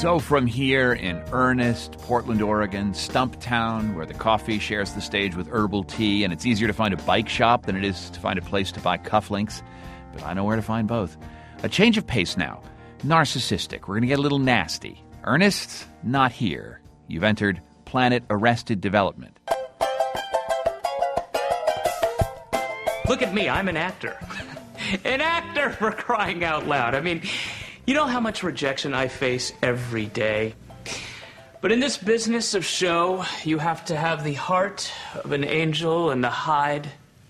So from here in Ernest, Portland, Oregon, Stumptown, where the coffee shares the stage with herbal tea, and it's easier to find a bike shop than it is to find a place to buy cufflinks, but I know where to find both. A change of pace now. Narcissistic. We're going to get a little nasty. Ernest, not here. You've entered Planet Arrested Development. Look at me, I'm an actor. An actor, for crying out loud. I mean, you know how much rejection I face every day? But in this business of show, you have to have the heart of an angel and the hide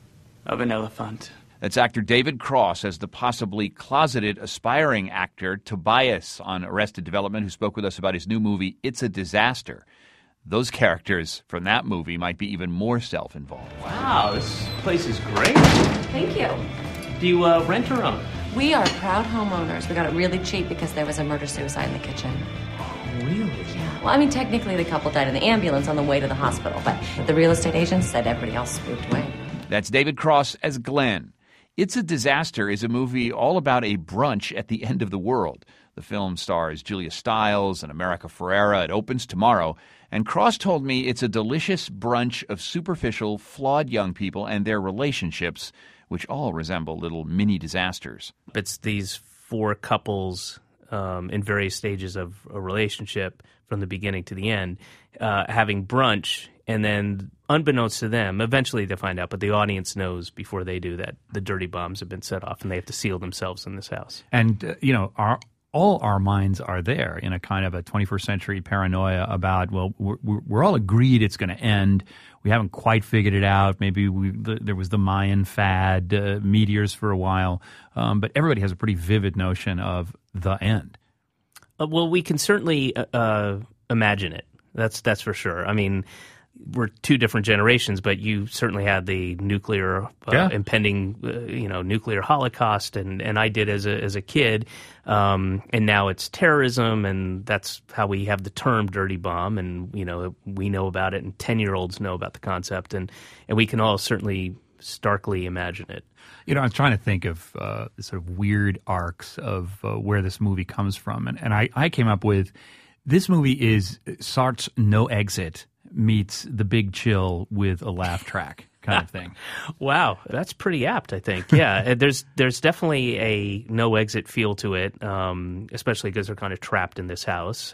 of an elephant. That's actor David Cross as the possibly closeted, aspiring actor Tobias on Arrested Development, who spoke with us about his new movie, It's a Disaster. Those characters from that movie might be even more self-involved. Wow, this place is great. Thank you. Do you rent or own? We are proud homeowners. We got it really cheap because there was a murder-suicide in the kitchen. Oh, really? Yeah. Well, I mean, technically the couple died in the ambulance on the way to the hospital, but the real estate agent said everybody else spooked away. That's David Cross as Glenn. It's a Disaster is a movie all about a brunch at the end of the world. The film stars Julia Stiles and America Ferrera. It opens tomorrow. And Cross told me it's a delicious brunch of superficial, flawed young people and their relationships, which all resemble little mini disasters. It's these four couples in various stages of a relationship from the beginning to the end, having brunch, and then unbeknownst to them, eventually they find out, but the audience knows before they do that the dirty bombs have been set off and they have to seal themselves in this house. And, all our minds are there in a kind of a 21st century paranoia about, well, we're all agreed it's going to end. We haven't quite figured it out. Maybe there was the Mayan fad, meteors for a while. But everybody has a pretty vivid notion of the end. Well, we can certainly imagine it. That's for sure. I mean, we're two different generations, but you certainly had the nuclear impending, nuclear holocaust, and I did as a kid, and now it's terrorism, and that's how we have the term dirty bomb, and we know about it, and 10-year-olds know about the concept, and we can all certainly starkly imagine it. I was trying to think of sort of weird arcs of where this movie comes from, and I came up with this movie is Sartre's No Exit meets The Big Chill with a laugh track kind of thing. Wow, that's pretty apt, I think. Yeah, there's definitely a no exit feel to it, especially because they're kind of trapped in this house.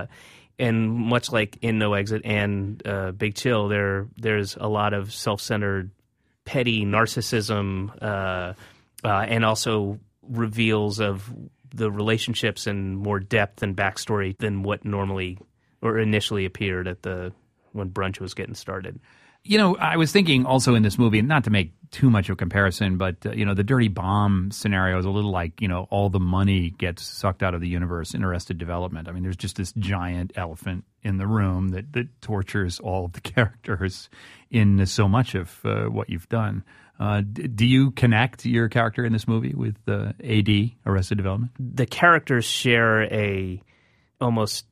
And much like in No Exit and Big Chill, there's a lot of self-centered, petty narcissism, and also reveals of the relationships in more depth and backstory than what normally or initially appeared when brunch was getting started. I was thinking also in this movie, not to make too much of a comparison, but, the dirty bomb scenario is a little like, all the money gets sucked out of the universe in Arrested Development. I mean, there's just this giant elephant in the room that tortures all of the characters in so much of what you've done. Do you connect your character in this movie with AD, Arrested Development? The characters share a almost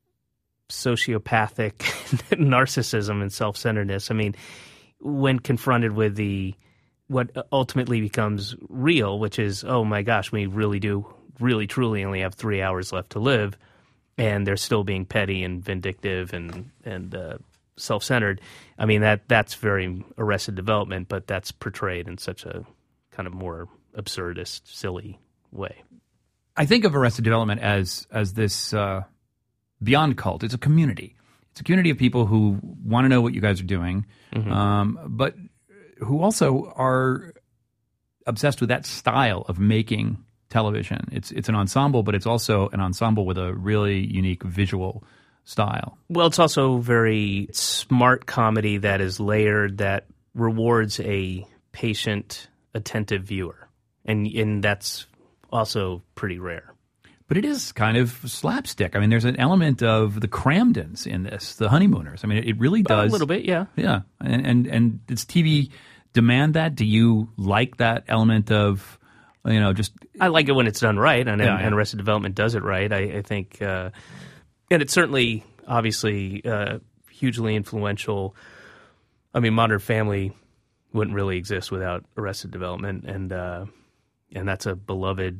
sociopathic narcissism and self-centeredness. I mean, when confronted with what ultimately becomes real, which is, oh my gosh, we really truly only have 3 hours left to live, and they're still being petty and vindictive and self-centered. I mean, that's very Arrested Development, but that's portrayed in such a kind of more absurdist, silly way. I think of Arrested Development as this beyond cult. It's a community. It's a community of people who want to know what you guys are doing, but who also are obsessed with that style of making television. It's an ensemble, but it's also an ensemble with a really unique visual style. Well, it's also very smart comedy that is layered, that rewards a patient, attentive viewer. And that's also pretty rare. But it is kind of slapstick. I mean, there's an element of the Cramdens in this, the Honeymooners. I mean, it really does. A little bit, yeah. Yeah. And does TV demand that? Do you like that element of, just... I like it when it's done right, and Arrested Development does it right. I think, and it's certainly, obviously, hugely influential. I mean, Modern Family wouldn't really exist without Arrested Development, and that's a beloved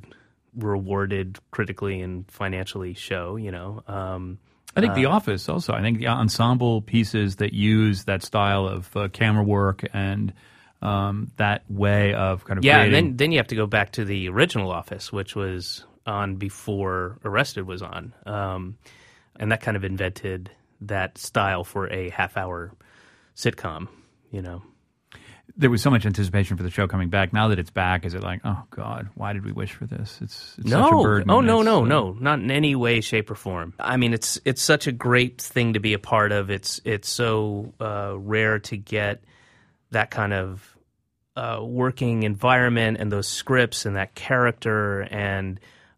rewarded critically and financially show, you know. I think The Office also. I think the ensemble pieces that use that style of camera work and that way of kind of creating. And then you have to go back to the original Office, which was on before Arrested was on, and that kind of invented that style for a half-hour sitcom, you know. There was so much anticipation for the show coming back. Now that it's back, is it like, oh God, why did we wish for this? It's no. such a burden. Oh no, not in any way, shape, or form. I mean, it's such a great thing to be a part of. It's so rare to get that kind of working environment and those scripts and that character and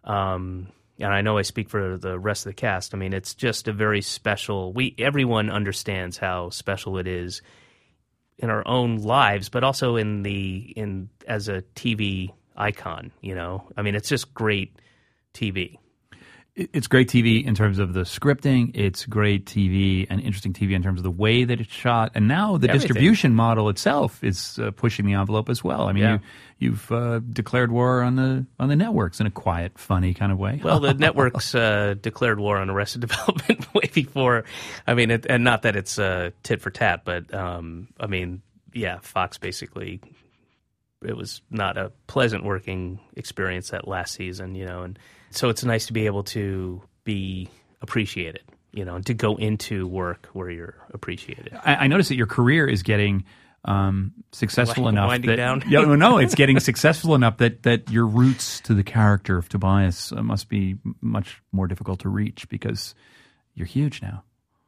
I know I speak for the rest of the cast. I mean, it's just a very special. Everyone understands how special it is in our own lives, but also in as a TV icon, you know? I mean, it's just great TV. It's great TV in terms of the scripting. It's great TV and interesting TV in terms of the way that it's shot. And now the distribution model itself is pushing the envelope as well. I mean, you've declared war on the networks in a quiet, funny kind of way. Well, the networks declared war on Arrested Development way before. I mean, and not that it's tit for tat, but I mean, yeah, Fox basically. It was not a pleasant working experience that last season, you know, and so it's nice to be able to be appreciated, you know, and to go into work where you're appreciated. I noticed that your career is getting successful enough. Winding down? No, it's getting successful enough that your roots to the character of Tobias must be much more difficult to reach because you're huge now.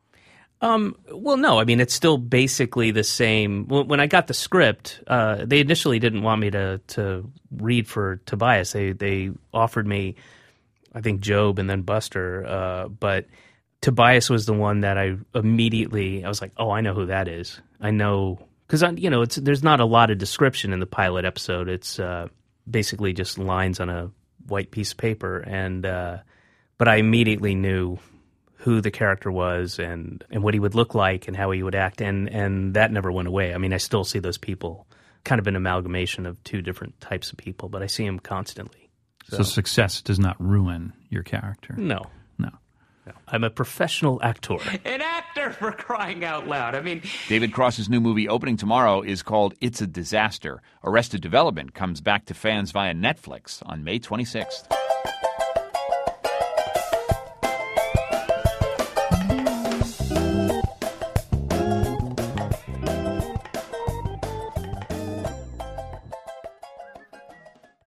Well, no. I mean, it's still basically the same. When I got the script, they initially didn't want me to read for Tobias. They offered me, I think, Job and then Buster. But Tobias was the one that I was like, oh, I know who that is. I know because there's not a lot of description in the pilot episode. It's basically just lines on a white piece of paper, and but I immediately knew who the character was and what he would look like and how he would act, and that never went away. I mean, I still see those people, kind of an amalgamation of two different types of people, but I see them constantly. So success does not ruin your character? No. I'm a professional actor. An actor, for crying out loud. I mean, David Cross's new movie opening tomorrow is called It's a Disaster. Arrested Development comes back to fans via Netflix on May 26th.